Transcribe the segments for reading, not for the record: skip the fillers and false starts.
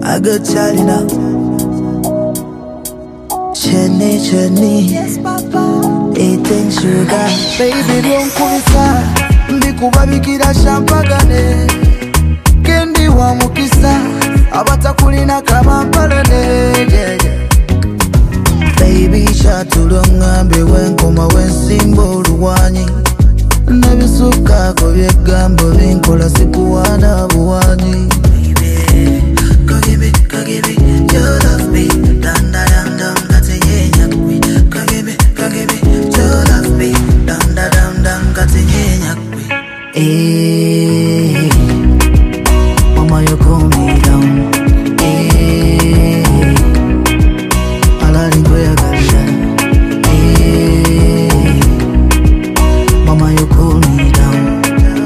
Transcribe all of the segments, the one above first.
a good child now. Chenny, yes, Papa. Eating sugar. Baby, don't kuisa. Mbikuba bikira champagane. Kendi wa mukisa. Abatakulina kabampalane. Baby, chatulongambe wenkoma wensimba oluwanyi. Nebisuka ko byegambo binkola sikuwana buwanyi. Kagibi, you love me. Dan kati yenya kwi. Kagibi, you love me. Dan kati yenya kwi. Mama, you cool me down. Alali kwe galila. Mama, you cool me down.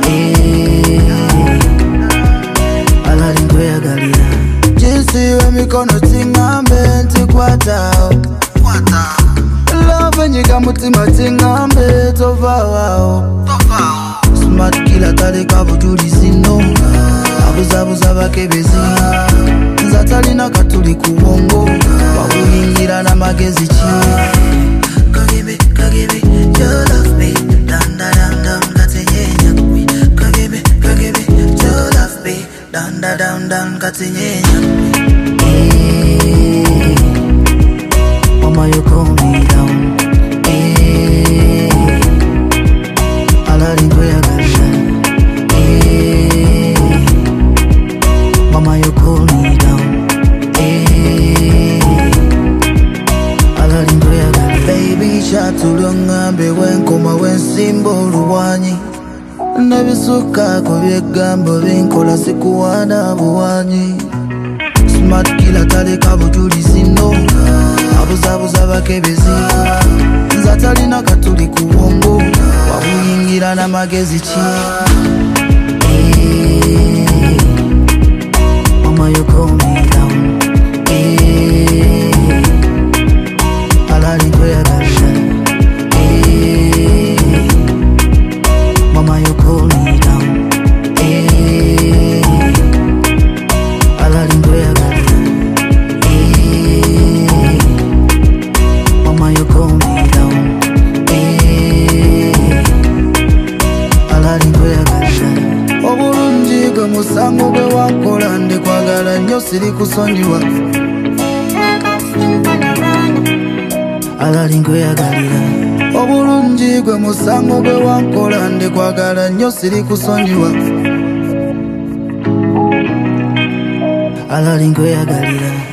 Alali kwe galila. Jinsi mikono tingambe ntikwatao. Love nyiga mutima tingambe tovao. Smart killer talika bujuli sino. Abuzabuza bakebezi. Nzatalina katuli kubongo. Wabuyingira na magezi chi. Kagibi, you love me. Dan kati yenya kwi. Kagibi, you love me. Dan kati yenya kwi. Mama, you cool me down. Alali kwe galila. Mama, you cool me down. Alali kwe galila. Baby, chatulongambe wenkoma wensimba oluwanyi. Nebisuka ko byegambo binkola sikuwana buwanyi. Smart killer talika bujuli sino. Abuzabuza bakebezi. Nzatalina katuli kubongo. Wabuyingira na magezi chi. Mama, you cool me down. Alali kwe galila. Mama, you cool me down. Alali kwe galila. Mama, you cool me down. Alali kwe galila. Obulungi gwe musango gwe wankola ndikwagala nnyo siri kusonyiwa. Alali kwe galila. Obulungi gwe musango gwe wankola ndikwagala nnyo siri kusonyiwa. Alali kwe galila.